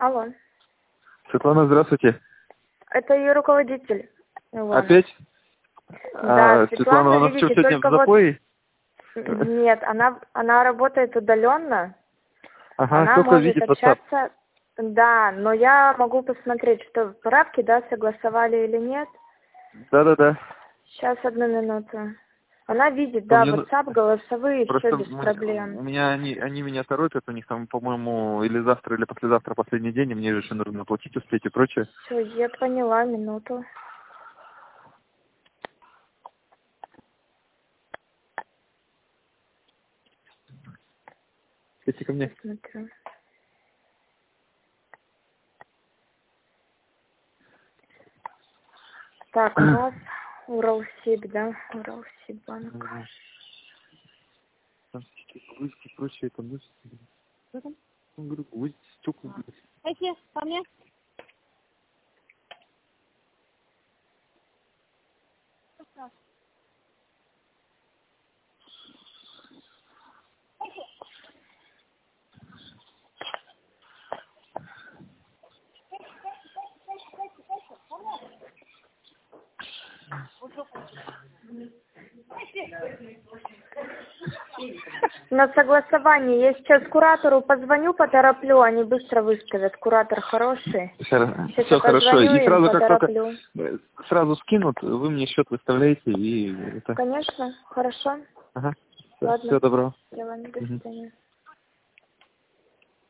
Алло. Светлана, здравствуйте. Это ее руководитель. Илона. Опять? Да, Светлана, у нас что, сегодня в запое? Нет, она работает удаленно. Ага, она только может видит WhatsApp. общаться. Да, но я могу посмотреть, что правки, да, согласовали или нет. Да. Сейчас, одну минуту. Она видит, да, WhatsApp, голосовые, просто все без проблем. У меня они меня торопят, у них там, по-моему, или завтра, или послезавтра последний день, и мне же еще нужно оплатить, успеть и прочее. Все, я поняла, минуту. Идите ко мне. Посмотрю. Так, у вас Уралсиб, да? Уралсиббанк. Там гвозди и прочее, там говорю, гвозди, стекла. Эти, ко мне. На согласование. Я сейчас куратору позвоню, потороплю, они быстро выставят. Куратор хороший. Все хорошо. И сразу, как потороплю. только сразу скинут, вы мне счет выставляете и это. Конечно, хорошо. Ага. Ладно. Всего доброго. До свидания.